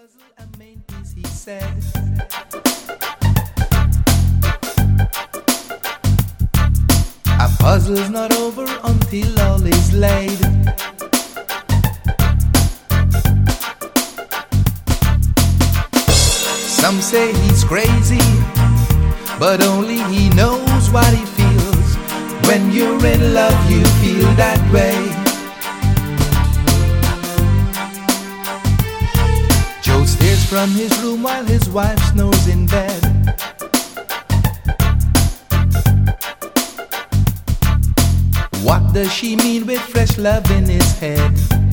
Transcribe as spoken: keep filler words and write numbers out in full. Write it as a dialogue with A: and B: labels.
A: puzzle a main piece, he said. A puzzle's not over until all is laid. Some say he's crazy, but only he knows what he feels. When you're in love, you feel that way. Joe stares from his room while his wife snores in bed. What does she mean with fresh love in his head?